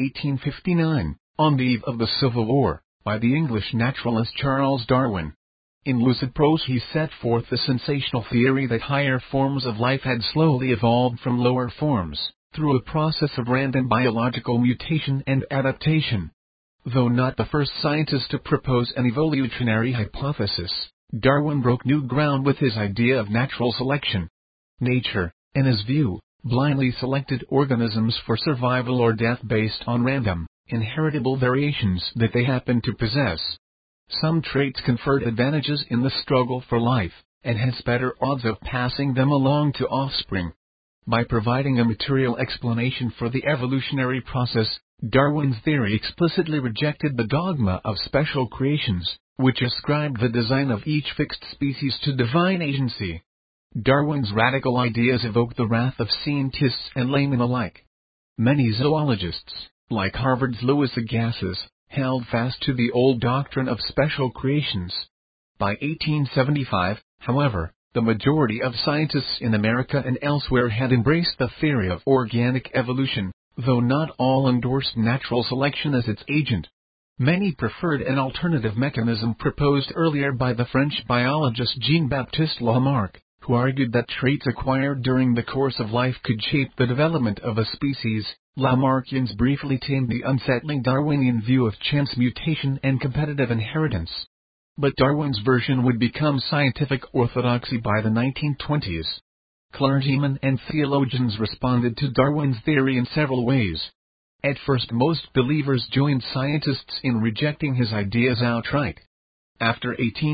1859, on the eve of the Civil War, by the English naturalist Charles Darwin. In lucid prose he set forth the sensational theory that higher forms of life had slowly evolved from lower forms, through a process of random biological mutation and adaptation. Though not the first scientist to propose an evolutionary hypothesis, Darwin broke new ground with his idea of natural selection. Nature, in his view, blindly selected organisms for survival or death based on random, inheritable variations that they happened to possess. Some traits conferred advantages in the struggle for life, and hence better odds of passing them along to offspring. By providing a material explanation for the evolutionary process, Darwin's theory explicitly rejected the dogma of special creations, which ascribed the design of each fixed species to divine agency. Darwin's radical ideas evoked the wrath of scientists and laymen alike. Many zoologists, like Harvard's Louis Agassiz, held fast to the old doctrine of special creations. By 1875, however, the majority of scientists in America and elsewhere had embraced the theory of organic evolution, though not all endorsed natural selection as its agent. Many preferred an alternative mechanism proposed earlier by the French biologist Jean-Baptiste Lamarck, who argued that traits acquired during the course of life could shape the development of a species. Lamarckians briefly tamed the unsettling Darwinian view of chance mutation and competitive inheritance. But Darwin's version would become scientific orthodoxy by the 1920s. Clergymen and theologians responded to Darwin's theory in several ways. At first, most believers joined scientists in rejecting his ideas outright. After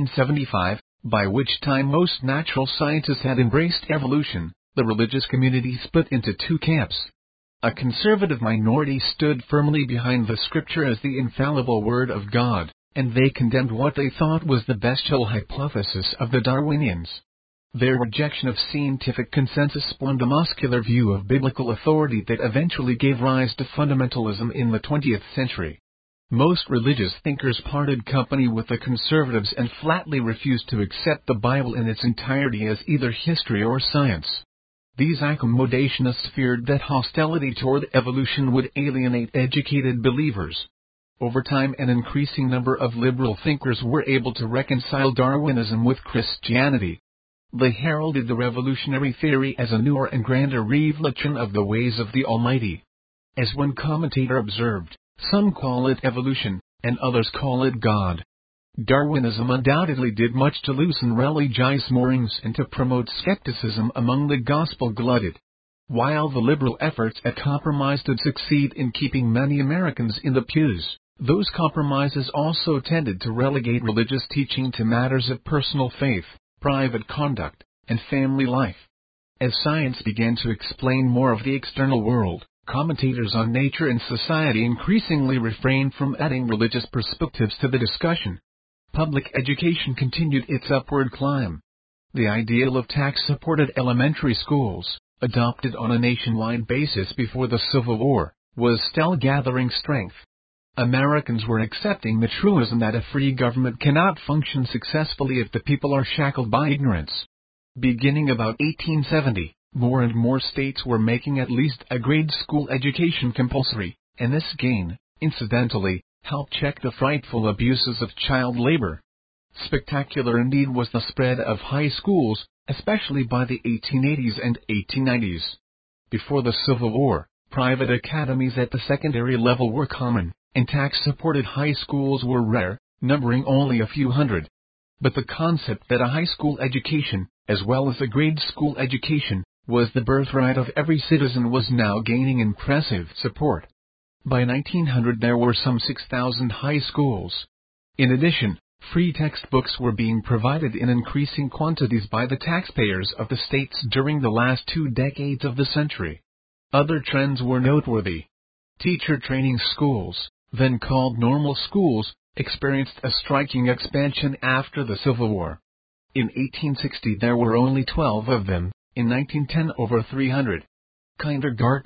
1875, by which time most natural scientists had embraced evolution, the religious community split into two camps. A conservative minority stood firmly behind the scripture as the infallible word of God, and they condemned what they thought was the bestial hypothesis of the Darwinians. Their rejection of scientific consensus spawned a muscular view of biblical authority that eventually gave rise to fundamentalism in the 20th century. Most religious thinkers parted company with the conservatives and flatly refused to accept the Bible in its entirety as either history or science. These accommodationists feared that hostility toward evolution would alienate educated believers. Over time, an increasing number of liberal thinkers were able to reconcile Darwinism with Christianity. They heralded the revolutionary theory as a newer and grander revelation of the ways of the Almighty. As one commentator observed, some call it evolution, and others call it God. Darwinism undoubtedly did much to loosen religious moorings and to promote skepticism among the gospel-glutted. While the liberal efforts at compromise did succeed in keeping many Americans in the pews, those compromises also tended to relegate religious teaching to matters of personal faith, private conduct, and family life. As science began to explain more of the external world, commentators on nature and society increasingly refrained from adding religious perspectives to the discussion. Public education continued its upward climb. The ideal of tax-supported elementary schools, adopted on a nationwide basis before the Civil War, was still gathering strength. Americans were accepting the truism that a free government cannot function successfully if the people are shackled by ignorance. Beginning about 1870, more and more states were making at least a grade school education compulsory, and this gain, incidentally, helped check the frightful abuses of child labor. Spectacular indeed was the spread of high schools, especially by the 1880s and 1890s. Before the Civil War, private academies at the secondary level were common, and tax-supported high schools were rare, numbering only a few hundred. But the concept that a high school education, as well as a grade school education, was the birthright of every citizen was now gaining impressive support. By 1900 there were some 6,000 high schools. In addition, free textbooks were being provided in increasing quantities by the taxpayers of the states during the last 2 decades of the century. Other trends were noteworthy. Teacher training schools, then called normal schools, experienced a striking expansion after the Civil War. In 1860 there were only 12 of them, in 1910 over 300. Kindergartens,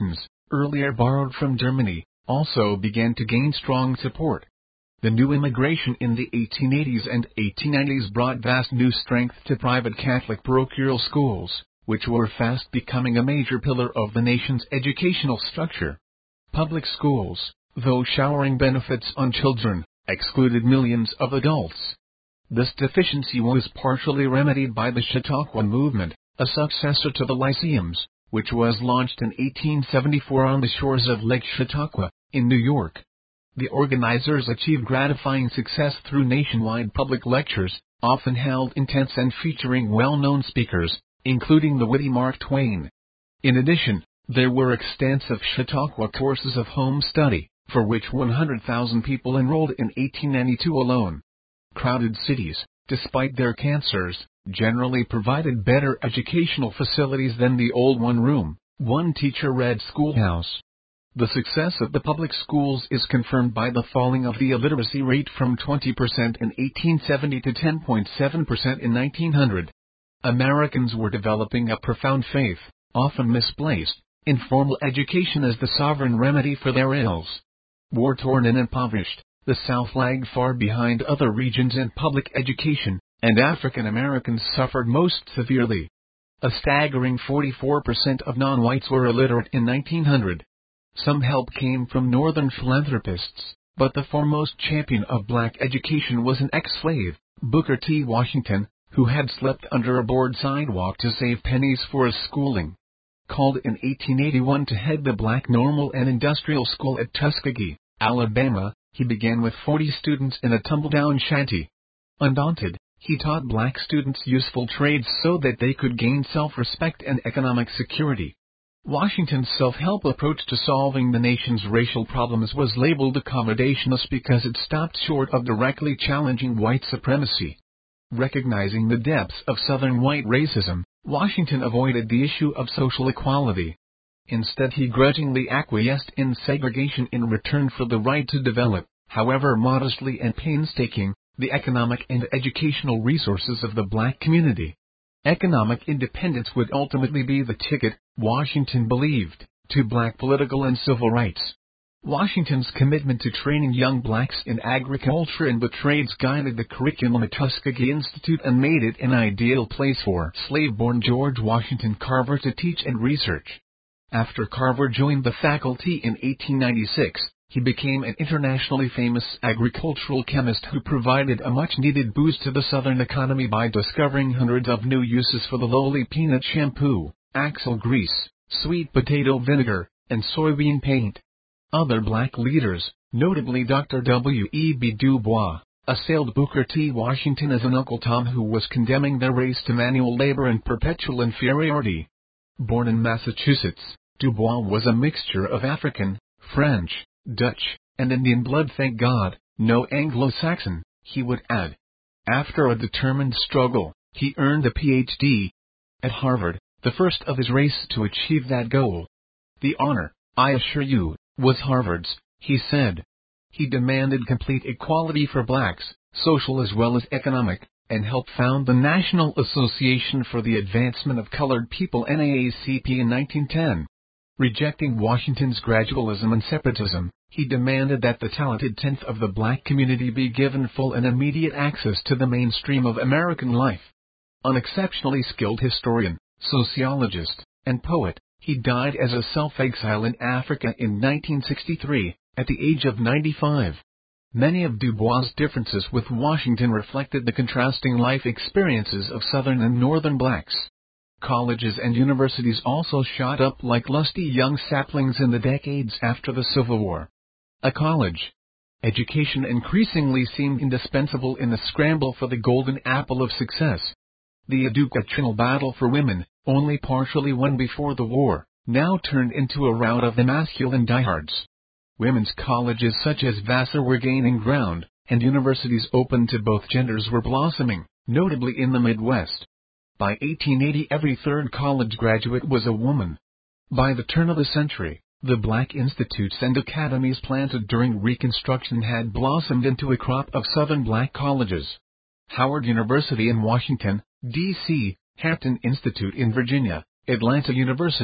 earlier borrowed from Germany, also began to gain strong support. The new immigration in the 1880s and 1890s brought vast new strength to private Catholic parochial schools, which were fast becoming a major pillar of the nation's educational structure. Public schools, though showering benefits on children, excluded millions of adults. This deficiency was partially remedied by the Chautauqua movement, a successor to the Lyceums, which was launched in 1874 on the shores of Lake Chautauqua, in New York. The organizers achieved gratifying success through nationwide public lectures, often held intense and featuring well-known speakers, including the witty Mark Twain. In addition, there were extensive Chautauqua courses of home study, for which 100,000 people enrolled in 1892 alone. Crowded cities, despite their cancers, generally provided better educational facilities than the old one-room, one-teacher-read schoolhouse. The success of the public schools is confirmed by the falling of the illiteracy rate from 20% in 1870 to 10.7% in 1900. Americans were developing a profound faith, often misplaced, in formal education as the sovereign remedy for their ills. War-torn and impoverished, the South lagged far behind other regions in public education, and African Americans suffered most severely. A staggering 44% of non-whites were illiterate in 1900. Some help came from Northern philanthropists, but the foremost champion of black education was an ex-slave, Booker T. Washington, who had slept under a board sidewalk to save pennies for his schooling. Called in 1881 to head the Black Normal and Industrial School at Tuskegee, Alabama, he began with 40 students in a tumble-down shanty. Undaunted, he taught black students useful trades so that they could gain self-respect and economic security. Washington's self-help approach to solving the nation's racial problems was labeled accommodationist because it stopped short of directly challenging white supremacy. Recognizing the depths of Southern white racism, Washington avoided the issue of social equality. Instead, he grudgingly acquiesced in segregation in return for the right to develop, however modestly and painstaking, the economic and educational resources of the black community. Economic independence would ultimately be the ticket, Washington believed, to black political and civil rights. Washington's commitment to training young blacks in agriculture and the trades guided the curriculum at Tuskegee Institute and made it an ideal place for slave-born George Washington Carver to teach and research. After Carver joined the faculty in 1896, he became an internationally famous agricultural chemist who provided a much-needed boost to the Southern economy by discovering hundreds of new uses for the lowly peanut shampoo, axle grease, sweet potato vinegar, and soybean paint. Other black leaders, notably Dr. W.E.B. Du Bois, assailed Booker T. Washington as an Uncle Tom who was condemning their race to manual labor and perpetual inferiority. Born in Massachusetts, Du Bois was a mixture of African, French, Dutch, and Indian blood. Thank God, no Anglo-Saxon, he would add. After a determined struggle, he earned a Ph.D. at Harvard, the first of his race to achieve that goal. The honor, I assure you, was Harvard's, he said. He demanded complete equality for blacks, social as well as economic, and helped found the National Association for the Advancement of Colored People NAACP in 1910. Rejecting Washington's gradualism and separatism, he demanded that the talented tenth of the black community be given full and immediate access to the mainstream of American life. An exceptionally skilled historian, sociologist, and poet, he died as a self-exile in Africa in 1963, at the age of 95. Many of Du Bois' differences with Washington reflected the contrasting life experiences of Southern and Northern blacks. Colleges and universities also shot up like lusty young saplings in the decades after the Civil War. A college education increasingly seemed indispensable in the scramble for the golden apple of success. The educational battle for women, only partially won before the war, now turned into a rout of the masculine diehards. Women's colleges such as Vassar were gaining ground, and universities open to both genders were blossoming, notably in the Midwest. By 1880, every third college graduate was a woman. By the turn of the century, the black institutes and academies planted during Reconstruction had blossomed into a crop of Southern black colleges. Howard University in Washington, D.C., Hampton Institute in Virginia, Atlanta University,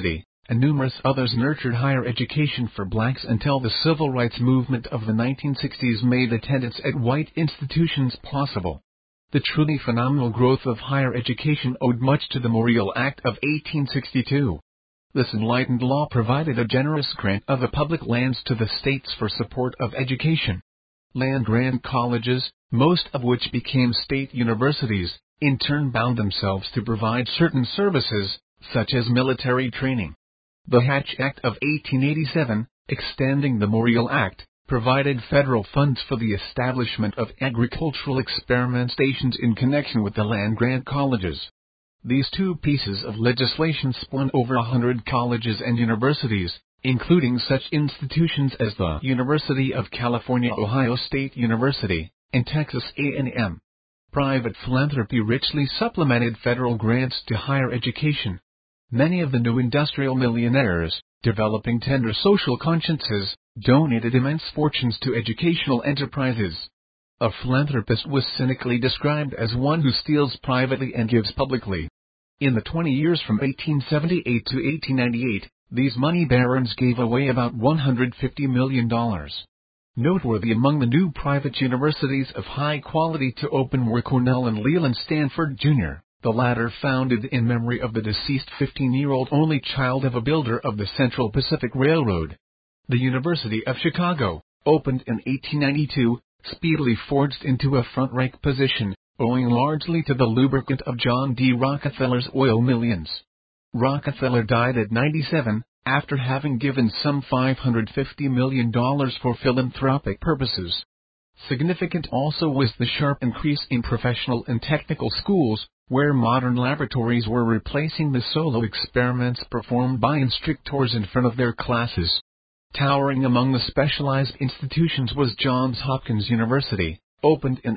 and numerous others nurtured higher education for blacks until the civil rights movement of the 1960s made attendance at white institutions possible. The truly phenomenal growth of higher education owed much to the Morrill Act of 1862. This enlightened law provided a generous grant of the public lands to the states for support of education. Land-grant colleges, most of which became state universities, in turn bound themselves to provide certain services, such as military training. The Hatch Act of 1887, extending the Morrill Act, provided federal funds for the establishment of agricultural experiment stations in connection with the land-grant colleges. These two pieces of legislation spawned over 100 colleges and universities, including such institutions as the University of California, Ohio State University, and Texas A&M. Private philanthropy richly supplemented federal grants to higher education. Many of the new industrial millionaires, developing tender social consciences, donated immense fortunes to educational enterprises. A philanthropist was cynically described as one who steals privately and gives publicly. In the 20 years from 1878 to 1898, these money barons gave away about $150 million. Noteworthy among the new private universities of high quality to open were Cornell and Leland Stanford Jr., the latter founded in memory of the deceased 15-year-old only child of a builder of the Central Pacific Railroad. The University of Chicago, opened in 1892, speedily forged into a front-rank position, owing largely to the lubricant of John D. Rockefeller's oil millions. Rockefeller died at 97, after having given some $550 million for philanthropic purposes. Significant also was the sharp increase in professional and technical schools, where modern laboratories were replacing the solo experiments performed by instructors in front of their classes. Towering among the specialized institutions was Johns Hopkins University, opened in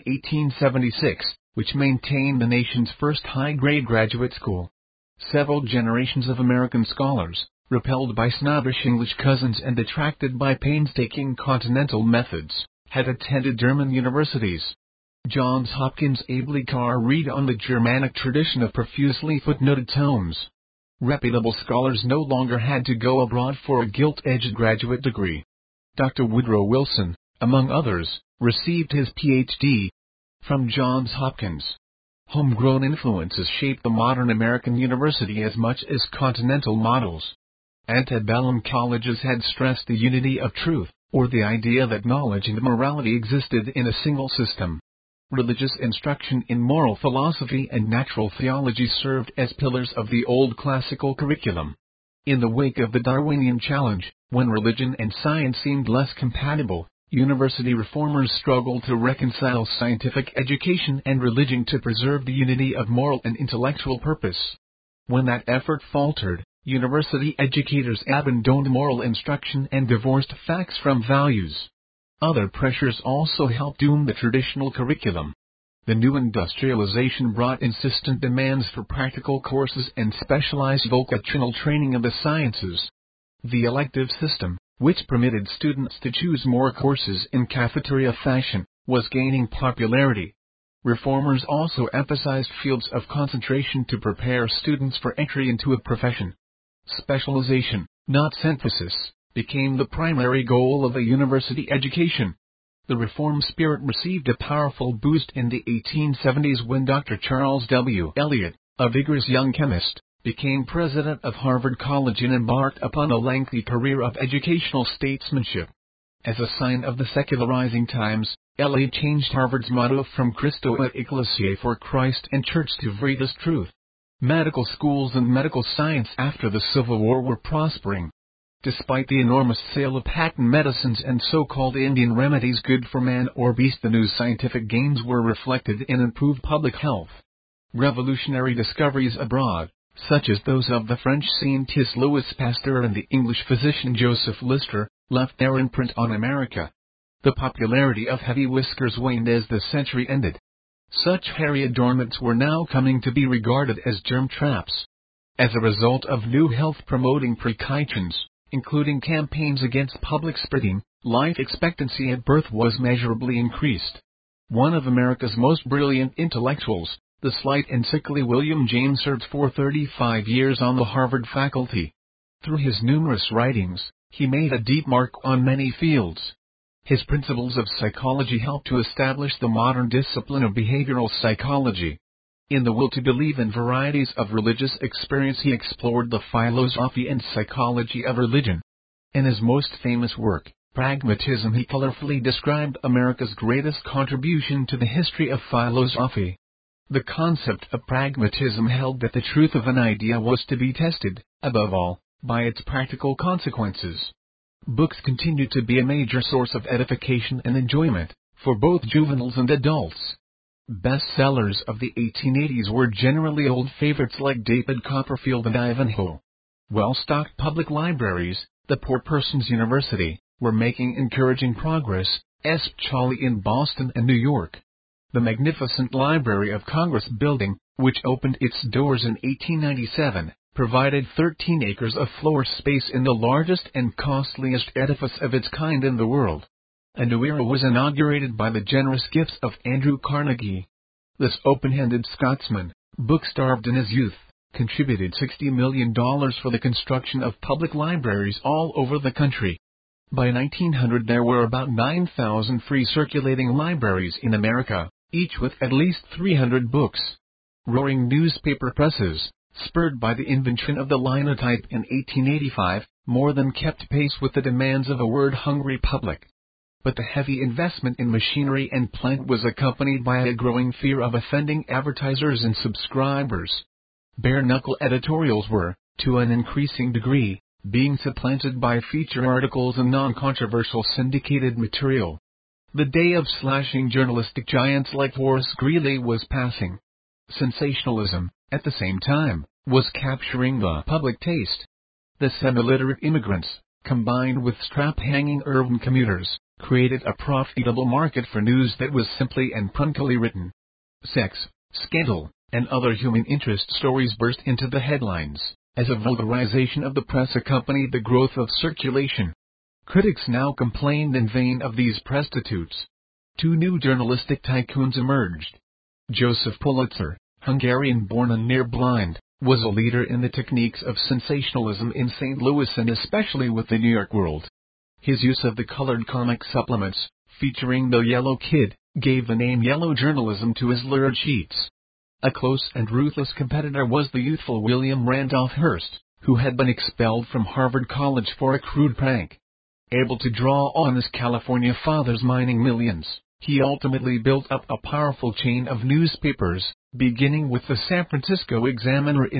1876, which maintained the nation's first high-grade graduate school. Several generations of American scholars, repelled by snobbish English cousins and attracted by painstaking continental methods, had attended German universities. Johns Hopkins ably carried on the Germanic tradition of profusely footnoted tomes. Reputable scholars no longer had to go abroad for a gilt-edged graduate degree. Dr. Woodrow Wilson, among others, received his Ph.D. from Johns Hopkins. Homegrown influences shaped the modern American university as much as continental models. Antebellum colleges had stressed the unity of truth, or the idea that knowledge and morality existed in a single system. Religious instruction in moral philosophy and natural theology served as pillars of the old classical curriculum. In the wake of the Darwinian challenge, when religion and science seemed less compatible, university reformers struggled to reconcile scientific education and religion to preserve the unity of moral and intellectual purpose. When that effort faltered, university educators abandoned moral instruction and divorced facts from values. Other pressures also helped doom the traditional curriculum. The new industrialization brought insistent demands for practical courses and specialized vocational training of the sciences. The elective system, which permitted students to choose more courses in cafeteria fashion, was gaining popularity. Reformers also emphasized fields of concentration to prepare students for entry into a profession. Specialization, not synthesis, became the primary goal of a university education. The reform spirit received a powerful boost in the 1870s when Dr. Charles W. Eliot, a vigorous young chemist, became president of Harvard College and embarked upon a lengthy career of educational statesmanship. As a sign of the secularizing times, Eliot changed Harvard's motto from Christo et Ecclesiae for Christ and Church to Veritas Truth. Medical schools and medical science after the Civil War were prospering. Despite the enormous sale of patent medicines and so-called Indian remedies good for man or beast, the new scientific gains were reflected in improved public health. Revolutionary discoveries abroad, such as those of the French scientist Louis Pasteur and the English physician Joseph Lister, left their imprint on America. The popularity of heavy whiskers waned as the century ended. Such hairy adornments were now coming to be regarded as germ traps. As a result of new health-promoting precautions, including campaigns against public spitting, life expectancy at birth was measurably increased. One of America's most brilliant intellectuals, the slight and sickly William James, served for 35 years on the Harvard faculty. Through his numerous writings, he made a deep mark on many fields. His principles of psychology helped to establish the modern discipline of behavioral psychology. In The Will to Believe in Varieties of Religious Experience, he explored the philosophy and psychology of religion. In his most famous work, Pragmatism, he colorfully described America's greatest contribution to the history of philosophy. The concept of pragmatism held that the truth of an idea was to be tested, above all, by its practical consequences. Books continued to be a major source of edification and enjoyment, for both juveniles and adults. Bestsellers of the 1880s were generally old favorites like David Copperfield and Ivanhoe. Well-stocked public libraries, the Poor Person's University, were making encouraging progress, especially in Boston and New York. The magnificent Library of Congress building, which opened its doors in 1897, provided 13 acres of floor space in the largest and costliest edifice of its kind in the world. A new era was inaugurated by the generous gifts of Andrew Carnegie. This open-handed Scotsman, book-starved in his youth, contributed $60 million for the construction of public libraries all over the country. By 1900 there were about 9,000 free circulating libraries in America, each with at least 300 books. Roaring newspaper presses, spurred by the invention of the linotype in 1885, more than kept pace with the demands of a word-hungry public. But the heavy investment in machinery and plant was accompanied by a growing fear of offending advertisers and subscribers. Bare-knuckle editorials were, to an increasing degree, being supplanted by feature articles and non-controversial syndicated material. The day of slashing journalistic giants like Horace Greeley was passing. Sensationalism, at the same time, was capturing the public taste. The semi-literate immigrants, combined with strap-hanging urban commuters, created a profitable market for news that was simply and punkily written. Sex, scandal, and other human interest stories burst into the headlines, as a vulgarization of the press accompanied the growth of circulation. Critics now complained in vain of these prostitutes. Two new journalistic tycoons emerged. Joseph Pulitzer, Hungarian-born and near-blind, was a leader in the techniques of sensationalism in St. Louis and especially with the New York World. His use of the colored comic supplements, featuring the Yellow Kid, gave the name Yellow Journalism to his lurid sheets. A close and ruthless competitor was the youthful William Randolph Hearst, who had been expelled from Harvard College for a crude prank. Able to draw on his California father's mining millions, he ultimately built up a powerful chain of newspapers, beginning with the San Francisco Examiner in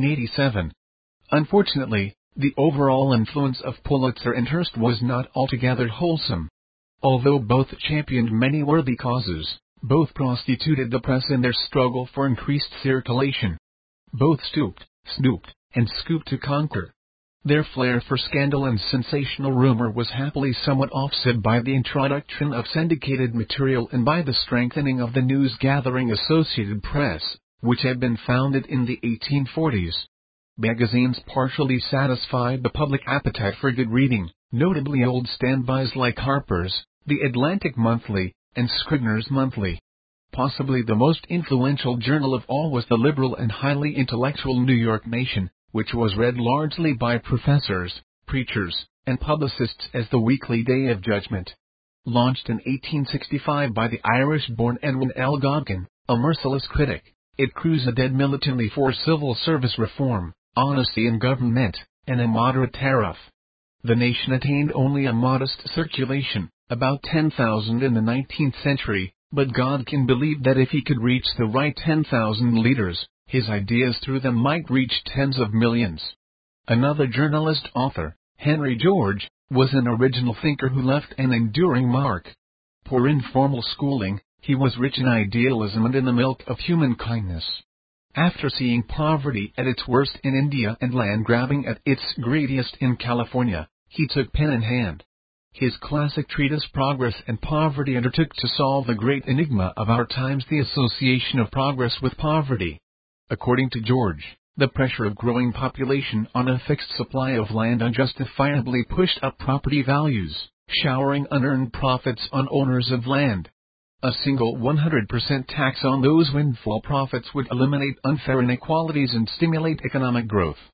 1887. Unfortunately, the overall influence of Pulitzer and Hearst was not altogether wholesome. Although both championed many worthy causes, both prostituted the press in their struggle for increased circulation. Both stooped, snooped, and scooped to conquer. Their flair for scandal and sensational rumor was happily somewhat offset by the introduction of syndicated material and by the strengthening of the news-gathering Associated Press, which had been founded in the 1840s. Magazines partially satisfied the public appetite for good reading, notably old standbys like Harper's, The Atlantic Monthly, and Scribner's Monthly. Possibly the most influential journal of all was the liberal and highly intellectual New York Nation, which was read largely by professors, preachers, and publicists as the weekly day of judgment. Launched in 1865 by the Irish-born Edwin L. Godkin, a merciless critic, it crusaded militantly for civil service reform, honesty in government, and a moderate tariff. The Nation attained only a modest circulation, about 10,000 in the 19th century, but Godkin believed that if he could reach the right 10,000 leaders, his ideas through them might reach tens of millions. Another journalist author, Henry George, was an original thinker who left an enduring mark. Poor in formal schooling, he was rich in idealism and in the milk of human kindness. After seeing poverty at its worst in India and land grabbing at its greediest in California, he took pen in hand. His classic treatise Progress and Poverty undertook to solve the great enigma of our times, the association of progress with poverty. According to George, the pressure of growing population on a fixed supply of land unjustifiably pushed up property values, showering unearned profits on owners of land. A single 100% tax on those windfall profits would eliminate unfair inequalities and stimulate economic growth.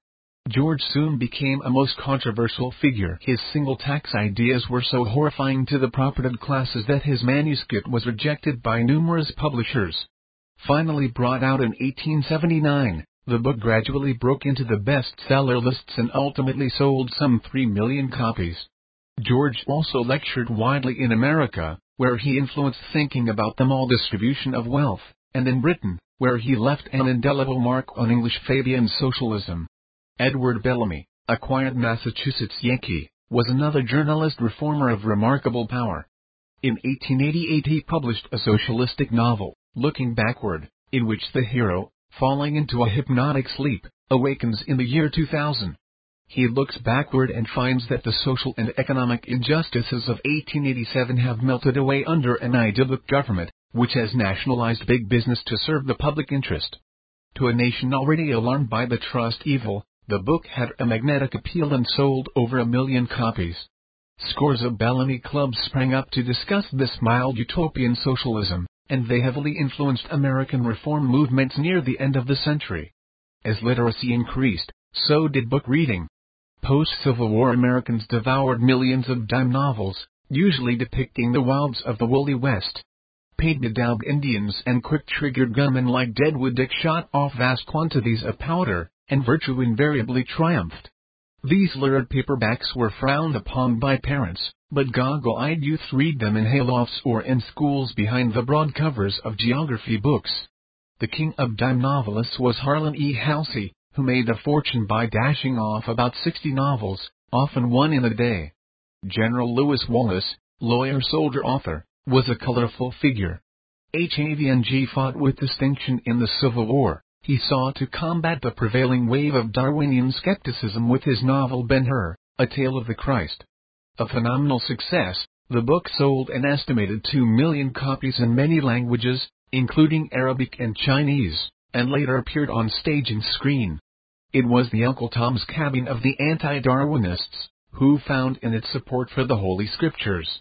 George soon became a most controversial figure. His single-tax ideas were so horrifying to the propertied classes that his manuscript was rejected by numerous publishers. Finally brought out in 1879, the book gradually broke into the bestseller lists and ultimately sold some 3 million copies. George also lectured widely in America, where he influenced thinking about the maldistribution of wealth, and in Britain, where he left an indelible mark on English Fabian socialism. Edward Bellamy, a quiet Massachusetts Yankee, was another journalist reformer of remarkable power. In 1888 he published a socialistic novel, Looking Backward, in which the hero, falling into a hypnotic sleep, awakens in the year 2000. He looks backward and finds that the social and economic injustices of 1887 have melted away under an idyllic government, which has nationalized big business to serve the public interest. To a nation already alarmed by the trust evil, the book had a magnetic appeal and sold over 1 million copies. Scores of Bellamy clubs sprang up to discuss this mild utopian socialism, and they heavily influenced American reform movements near the end of the century. As literacy increased, so did book reading. Post-Civil War Americans devoured millions of dime novels, usually depicting the wilds of the woolly West. Paid-to-dog Indians and quick-triggered gunmen like Deadwood Dick shot off vast quantities of powder, and virtue invariably triumphed. These lurid paperbacks were frowned upon by parents, but goggle-eyed youths read them in haylofts or in schools behind the broad covers of geography books. The king of dime novelists was Harlan E. Halsey, who made a fortune by dashing off about 60 novels, often one in a day. General Lewis Wallace, lawyer-soldier-author, was a colorful figure. HAVNG fought with distinction in the Civil War. He sought to combat the prevailing wave of Darwinian skepticism with his novel Ben-Hur, A Tale of the Christ. A phenomenal success, the book sold an estimated 2 million copies in many languages, including Arabic and Chinese, and later appeared on stage and screen. It was the Uncle Tom's Cabin of the anti-Darwinists, who found in it support for the Holy Scriptures.